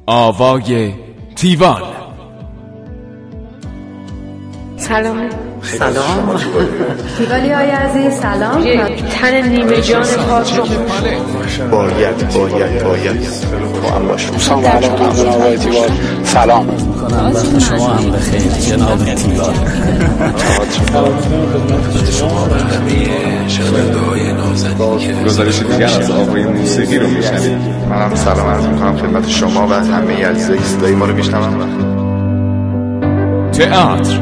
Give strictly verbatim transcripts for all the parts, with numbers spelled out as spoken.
آوای تیوان. سلام. سلام تیوالی های عزیز سلام. یک تن نیمه جان پاک رو باید باید باید با هم باشم. سلام علیکم جناب آقای تیوال. سلام میکنم وقت شما هم بخیر جناب تیوال. خدمت شما و همه شنونده های نازنین گزارش دیگر از آوای موسیقی رو میشنوید. منم سلام عرض میکنم خدمت شما و همه عزیزایی که صدای ما رو میشنون. تئاتر.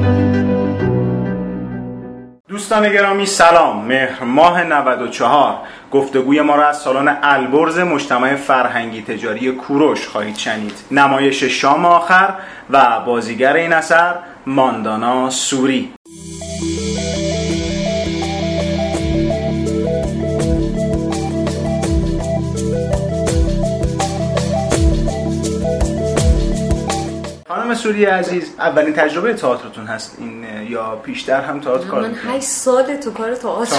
دوستان گرامی سلام. مهر ماه نود و چهار گفتگوی ما را از سالن البرز مجتمع فرهنگی تجاری کوروش خواهید شنید. نمایش شام آخر و بازیگر این اثر ماندانا سوری. خانم سوری عزیز، اولین تجربه تئاترتون هست این یا پیشتر هم تئاتر کار می‌کنید؟ من هشت سال تو کار تئاتر.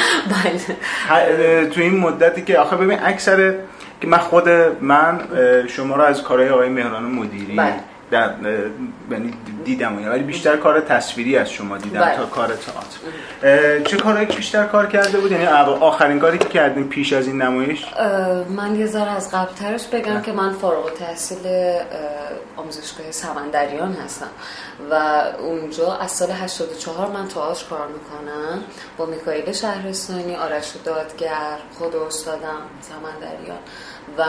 بله. تو این مدتی که آخه ببین اکثر که من خود من شما رو از کارهای آقای مهران مدیری بله. در یعنی دیدم، ولی بیشتر کار تصویری از شما دیدم بله. تا کار تئاتر. چه کارهایی بیشتر کار کرده بود؟ یعنی آخرین کاری که کردین پیش از این نمایش؟ من یه ذره از قبل‌ترش بگم نه. که من فارغ التحصیل آموزشگاه سمندریان هستم و اونجا از سال هشتاد و چهار من تئاتر کار میکنم با میکائیل شهرستانی، آرش دادگر، خود استادم سمندریان و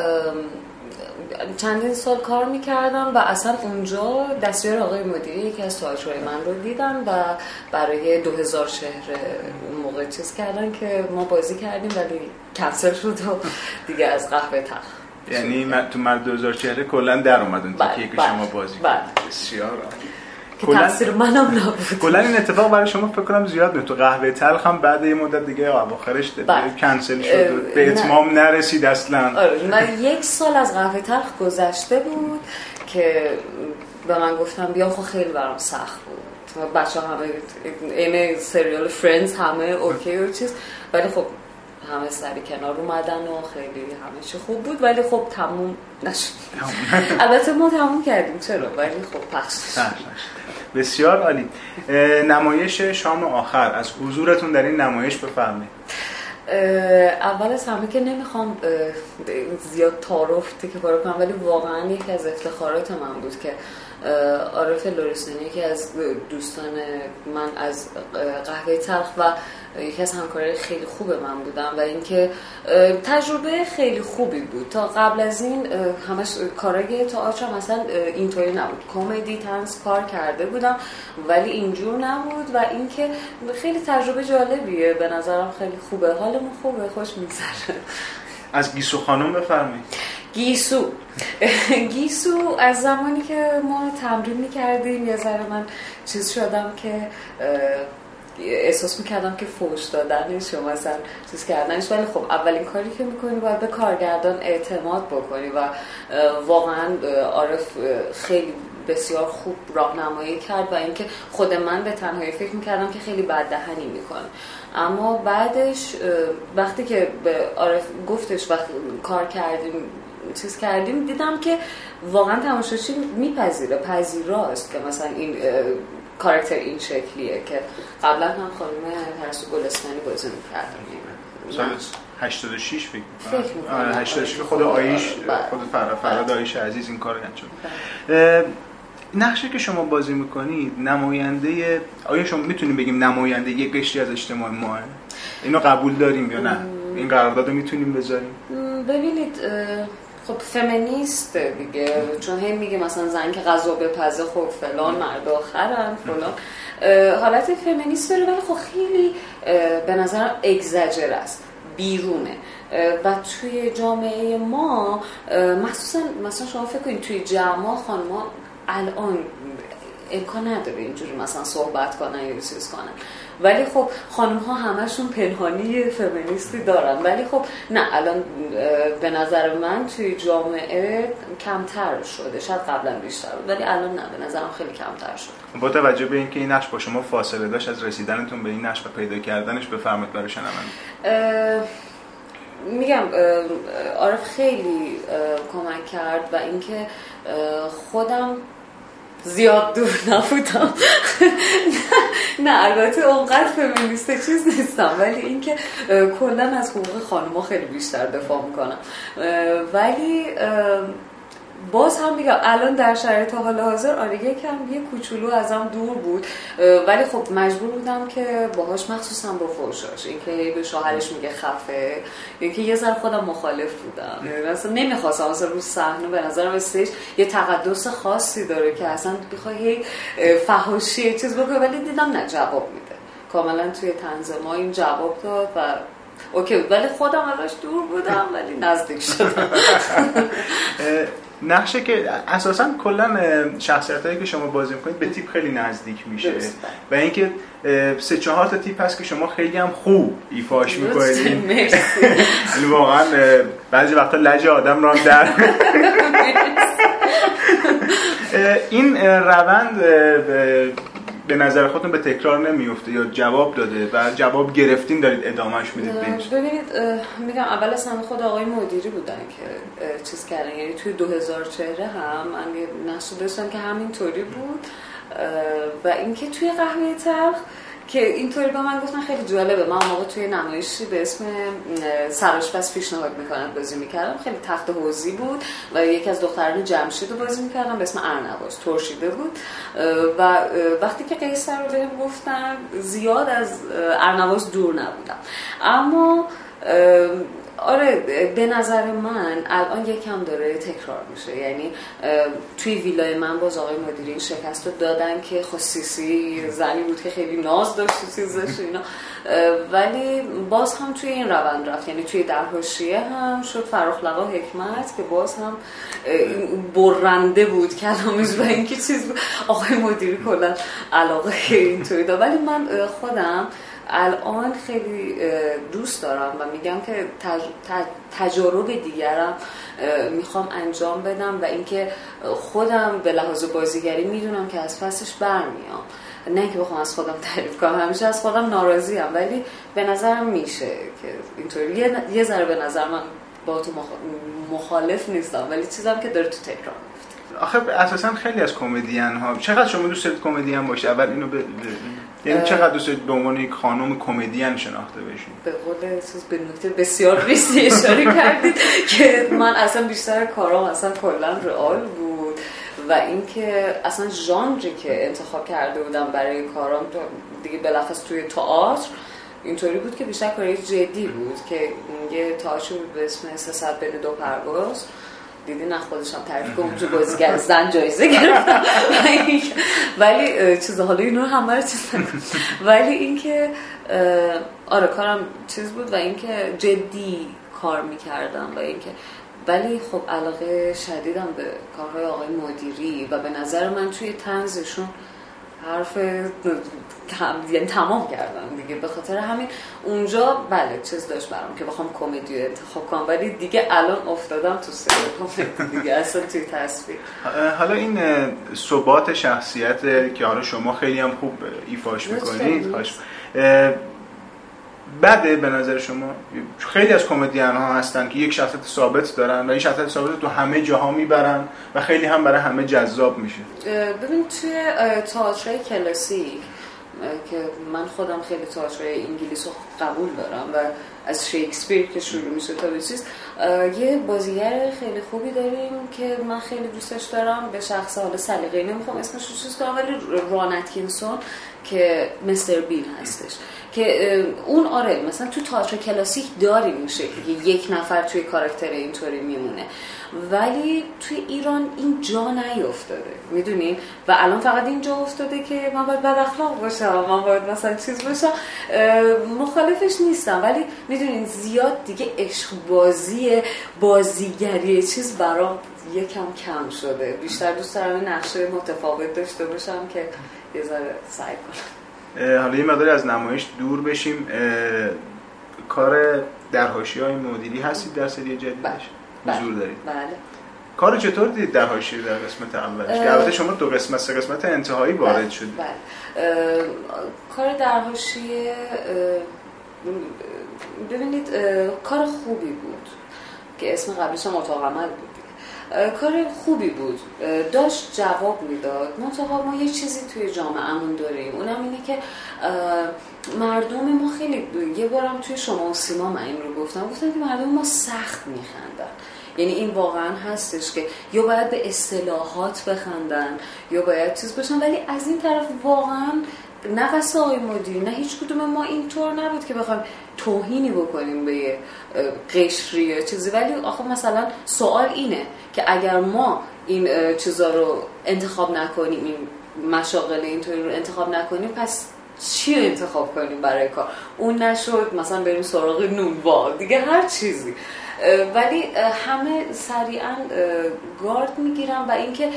چندین سال کار میکردم و اصلا اونجا دستیار آقای مدیری یکی از تئاترهای من رو دیدن و برای دو هزار شهر اون موقع چیز کردن که ما بازی کردیم ولی کنسل شد و دیگه از قهوه تلخ. یعنی تو مرد دو هزار چهره کلا در اومدن تیکه که شما بازی کردید. بسیار که تقصیر منم نبود. کلا این اتفاق برای شما فکر کنم زیاد بود. تو قهوه تلخ هم بعد یه مدت دیگه اواخرش کنسل شد، به اتمام نرسید اصلا. آره من یک سال از قهوه تلخ گذشته بود که به من گفتم بیام، خب خیلی برام سخت بود. بچه ها همه این سریال فرندز همه اوکی و چیز، ولی خب همه سری کنار اومدن و خیلی همه چی خوب بود، ولی خب تموم نشد. البته ما تموم کردیم چرا، ولی خب پخش نشد. بسیار عالی. نمایش شام آخر، از حضورتون در این نمایش بفرمایید. اول از همه که نمیخوام زیاد تعارف تیکه پاره کنم، ولی واقعا یکی از افتخارات من بود که عارف لرستانی که از دوستان من از قهوه تلخ و یکی از همکارای خیلی خوب من بودم و اینکه تجربه خیلی خوبی بود. تا قبل از این همش کارهای تئاتر مثلا اینطوری نبود، کمدی طنز کار کرده بودم ولی اینجور نبود و اینکه خیلی تجربه جالبیه، به نظرم خیلی خوبه، حالمون خوبه، خوش میگذره. از گیسو خانم بفرمایید. گیسو گیسو از زمانی که ما تمرین میکردیم یه ذره من چیز شدم که احساس میکردم که فوش دادنش و مثلا چیز کردنش، ولی خب اولین کاری که میکنی باید به کارگردان اعتماد بکنی و واقعا عارف خیلی بسیار خوب راهنمایی کرد و اینکه خود من به تنهایی فکر میکردم که خیلی بد دهنی میکنه، اما بعدش وقتی که به عارف گفتش وقتی کار کردیم چیز کردیم دیدم که واقعا تماشاچی میپذیره، پذیراست که مثلا این کاراکتر این شکلیه که قبلا هم خانم پرستو گلستانی بازی می‌کردن. سال هشتاد و شش فکر می‌کنم. هشتاد و شش خود آیش خود فراد فراد آیش عزیز این کارو انجام. نقشی که شما بازی می‌کنید نماینده، آیا شما می‌تونیم بگیم نماینده یک قشری از اجتماع ما؟ اینو قبول داریم یا نه؟ این قراردادو می‌تونیم بذاریم؟ ببینید خب فمینیست دیگه، چون هم میگه مثلا زن که غذا بپزه خب فلان، مرد آخرن فلان، حالت فمینیست داره ولی خب خیلی به نظرم اگزاجر است، بیرونه و توی جامعه ما مخصوصا مثلا شما فکر کنید توی جمع خانم‌ها الان امکان نداره اینجوری مثلا صحبت کنن یا چیز کنن، ولی خب خانم ها همشون پنهانی فمینیستی دارن، ولی خب نه الان به نظر من توی جامعه کمتر شده، شاید قبلا بیشتر بود ولی الان نه، به نظرم خیلی کمتر شده. با توجه به اینکه این نقش با شما فاصله داشت از رسیدنتون به این نقش و پیدا کردنش، بفرمایید برای شنونده. میگم عارف خیلی کمک نکرد و اینکه خودم زیاد دور نبودم. نه البته اونقدر فمینیست چیز نیستم، ولی اینکه کلا از حقوق خانم‌ها خیلی بیشتر دفاع میکنم. ولی باز هم میگم الان در شرایط حال حاضر آره یکم یه کوچولو ازم دور بود، ولی خب مجبور بودم که باهاش مخصوصا با فحشاش، اینکه به شوهرش میگه خفه، اینکه یه ذره خودم مخالف بودم، یعنی اصلا نمیخواستم اصلا رو صحنه، به نظرم استیج یه تقدس خاصی داره که اصلا بخوای فحاشی چیز بکنه، ولی دیدم نه جواب میده کاملا توی طنز ما این جواب داد و اوکی، ولی خودم ازش دور بودم ولی نزدیک شدم. نقشه که اساساً کلا شخصیتایی که شما بازی میکنید به تیپ خیلی نزدیک میشه و اینکه سه چهار تا تیپ هست که شما خیلی هم خوب ایفاش میکنید. یعنی واقعا بعضی وقتا لج آدم رو هم در این روند به نظر خودتون به تکرار نمیفته یا جواب داده و جواب گرفتین دارید ادامهش میدید بینش؟ ببینید میگم اول از همه خود آقای مدیری بودن که چیز کردن، یعنی توی دو هزار چهره هم من یه نقش داشتم که همینطوری بود و اینکه توی قهوه تلخ که اینطوری با من گفتن خیلی جالبه. من موقع توی نمایشی به اسم سرآشپز پیشنهاد میکنن بازی میکردم، خیلی تخت حوضی بود و یکی از دختران جمشید رو بازی میکردم به اسم ارنواز، ترشیده بود و وقتی که قیصر رو بهم گفتن زیاد از ارنواز دور نبودم، اما آره به نظر من الان یکم داره تکرار میشه. یعنی توی ویلای من باز آقای مدیری این شکست رو دادن که خصیصی زنی بود که خیلی ناز داشت و چیز داشت اینا، ولی باز هم توی این روند رفت. یعنی توی در حاشیه هم شد فرخ لقا حکمت که باز هم برنده بود کلامش و اینکه چیز بود. آقای مدیری کلا علاقه اینطوری داشت، ولی من خودم الان خیلی دوست دارم و میگم که تج... تجارب دیگرم میخوام انجام بدم و اینکه خودم به لحاظ بازیگری میدونم که از پسش برمیام، نه که بخوام از خودم تعریف کنم، همیشه از خودم ناراضی ام، ولی به نظرم میشه که اینطوری یه, یه ذره به نظر من با تو مخالف نیستم، ولی چیزام که داره تو تکرار میفته. آخه اساسا خیلی از کمدین ها، چقدر شما دوست دارید کمدین باشید؟ اول اینو به یعنی چقدر دوست دارید به عنوان یک خانم کمدین شناخته بشید؟ به قول چیز به نکته بسیار ریزی اشاره کردید که من اصلا بیشتر کارام اصلا کلا رئال بود و اینکه اصلا ژانری که انتخاب کرده بودم برای کارام دیگه بلخص توی تئاتر اینطوری بود که بیشتر کاری جدی بود که یه تئاتر بود به اسم سیصد بین دو پرواز، دیدی نه خودشم تعریف کنم تو بازیگر زن جایزه گرفتم ولی چیز حالا اینو همه رو چیز نکنم، ولی اینکه آره کارم چیز بود و اینکه جدی کار میکردم و اینکه ولی خب علاقه شدیدم به کارهای آقای مدیری و به نظر من توی طنزشون حرف یعنی تمام کردم دیگه، به خاطر همین اونجا بله چیز داشت برام که بخوام کمدی انتخاب کنم، ولی دیگه الان افتادم تو سر کمدی دیگه اصلا توی تصویر. حالا این ثبات شخصیت که حالا شما خیلی هم خوب ایفاش میکنید خواهش بده به نظر شما؟ خیلی از کمدین ها هستن که یک شخصیت ثابت دارن و این شخصیت ثابت تو همه جاها میبرن و خیلی هم برای همه جذاب میشه. ببین توی تئاتر کلاسیک که من خودم خیلی تئاتر انگلیس رو قبول دارم و از شکسپیر که شروع میشه تا به چیز، یه بازیگر خیلی خوبی داریم که من خیلی دوستش دارم، به شخص حالا سلیقه‌ای نمیخوام اسمش رو چیز کنم، ولی ران اتکینسون که مستر بین هستش که اون آره مثلا تو تئاتر کلاسیک داریم این شکلی که یک نفر توی کاراکتر اینطوری میمونه، ولی توی ایران این جا نیافتاده میدونین و الان فقط این جا افتاده که من باید بد اخلاق باشم، من باید مثلا چیز باشم، مخالفش نیستم، ولی میدونین زیاد دیگه عشق بازی بازیگری چیز برام یکم کم شده، بیشتر دوست دارم نقشه متفاوت داشته باشم که یه ذره سعی کنم. حالا یه مقداری از نمایش دور بشیم، کار در حاشیه‌های مدیری هستید در سری جدیدش؟ حضور دارید؟ بله. کارو چطور دیدید در حاشیه در قسمت اولش؟ که البته شما دو قسمت سه قسمت انتهایی وارد شدید. بله. کار در حاشیه ببینید کار خوبی بود که اسم قبلیش هم اتاق عمل بود. کار خوبی بود، داشت جواب میداد. منتها ما یه چیزی توی جامعهمون داریم، اونم اینه که مردم ما خیلی، یه بارم توی شما و سیما من این رو گفتم گفتم که مردم ما سخت میخندن. یعنی این واقعا هستش که یا باید به اصطلاحات بخندن یا باید چیز بشن، ولی از این طرف واقعا نه واسه آقای مدیر نه هیچ کدوم ما اینطور نبود که بخوایم توهینی بکنیم به یه قشری یا چیزی. ولی آخه مثلا سوال اینه که اگر ما این چیزا رو انتخاب نکنیم، این مشاغل اینطوری رو انتخاب نکنیم، پس چی رو انتخاب کنیم برای کار؟ اون نشد مثلا بریم سراغ نونوا دیگه، هر چیزی. ولی همه سریعا گارد میگیرن و اینکه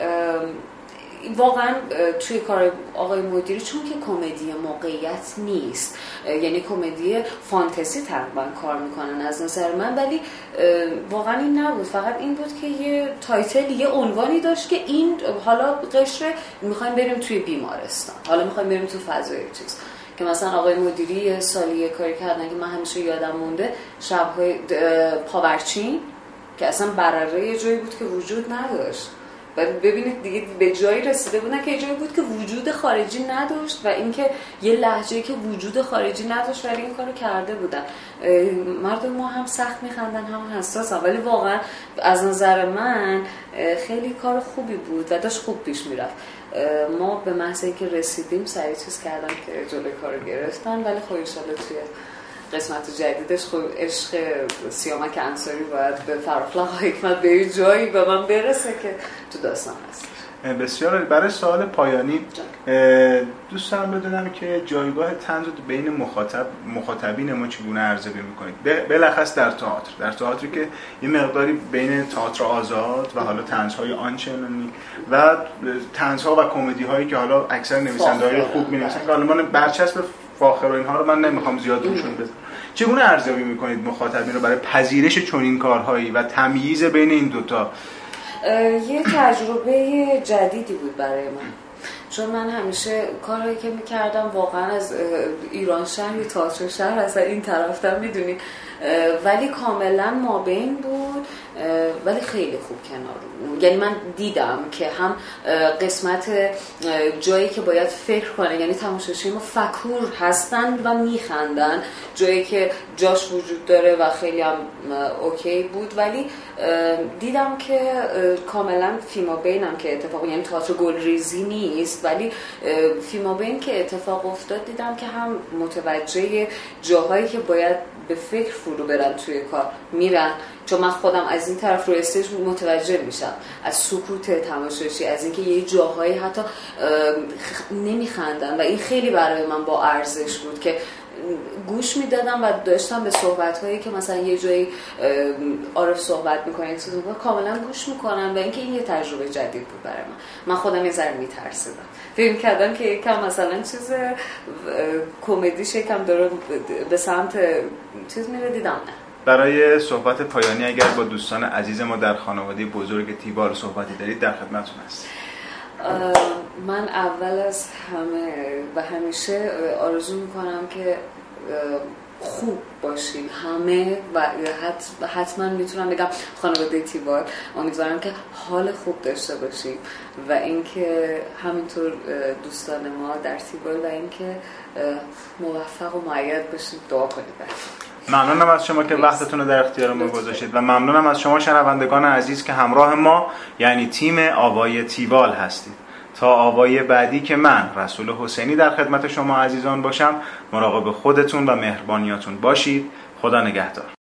واقعا توی کار آقای مدیری چون که کمدی موقعیت نیست، یعنی کمدی فانتزی تقریبا کار میکنن از نظر من، ولی واقعا این نبود. فقط این بود که یه تایتل، یه عنوانی داشت که این حالا قشر میخوایم بریم توی بیمارستان، حالا میخوایم بریم تو فضای چیز. که مثلا آقای مدیری سالی کاری کردن که من همیشه یادم مونده، شب‌های پاورچین که اصلا برره یه جایی بود که وجود نداشت. و ببینید دیگه به جایی رسیده بودن که یه جایی بود که وجود خارجی نداشت و اینکه یه لهجه‌ای که وجود خارجی نداشت ولی این کارو کرده بودن. مردم ما هم سخت میخندن هم حساسن، ولی واقعا از نظر من خیلی کار خوبی بود و داشت خوب پیش میرفت. ما به محض اینکه رسیدیم سریع چیز کردن که جلوی کارو گرفتن، ولی خب ان شاءالله توی قسمت جدیدش خب عشق سیامک انصاری باید به فراخلاق حکمت به یه جایی به من برسه که تو داستان هست. بسیار. برای سوال پایانی دوست دارم بدونم که جایگاه طنز بین مخاطب مخاطبین ما چگونه ارزیابی می‌کنید؟ بالاخص در تئاتر، در تئاتری که یه مقداری بین تئاتر آزاد و حالا طنزهای آنچنانی و طنزها و کمدی‌هایی که حالا اکثر نویسنده‌های خوب می‌نویسن که حالا من برچسب فاخر و اینها رو من نمیخوام زیاد روشون بزنم، چگونه ارزیابی میکنید مخاطبین رو برای پذیرش چنین کارهایی و تمییز بین این دوتا؟ یه تجربه جدیدی بود برای من، چون من همیشه کارهایی که میکردم واقعا از ایران شهر یا تئاتر شهر اصلا این طرفتم میدونی، ولی کاملا مابین بود، ولی خیلی خوب کنار. یعنی من دیدم که هم قسمت جایی که باید فکر کنه، یعنی تماشاچی‌ها فکور هستن و میخندن، جایی که جاش وجود داره و خیلی هم اوکی بود، ولی دیدم که کاملا فیما بینم که اتفاق، یعنی تئاتر گلریزی نیست، ولی فیما بین که اتفاق افتاد دیدم که هم متوجه جاهایی که باید به فکر فرو برن توی کار میرن، چون من خودم از این طرف رو استیج متوجه میشم از سکوت تماشاچی، از اینکه یه جاهایی حتی نمیخندن و این خیلی برای من با ارزش بود که گوش میدادم و داشتم به صحبت‌هایی که مثلا یه جایی عارف صحبت میکنه یک صحبت کاملا گوش میکنن و اینکه این یه تجربه جدید بود برای من. من خودم یه ذره میترسیدم، فکر کردم که یکم مثلا چیز کمدیش یکم داره به سمت چیز میره، دیدم نه. برای صحبت پایانی اگر با دوستان عزیز ما در خانواده بزرگ تیوال صحبتی دارید در خدمتتون هستم. من اول از همه و همیشه آرزو میکنم که خوب باشین همه و حت حتما میتونم بگم خانواده تیوال، امیدوارم که حال خوب داشته باشیم و اینکه همینطور دوستان ما در تیوال و اینکه موفق و مؤید باشید. دعا کنید. ممنونم از شما که وقتتون رو در اختیار ما گذاشتید و ممنونم از شما شنوندگان عزیز که همراه ما یعنی تیم آوای تیوال هستید. تا آوای بعدی که من رسول حسینی در خدمت شما عزیزان باشم، مراقب خودتون و مهربانیاتون باشید. خدا نگهدار.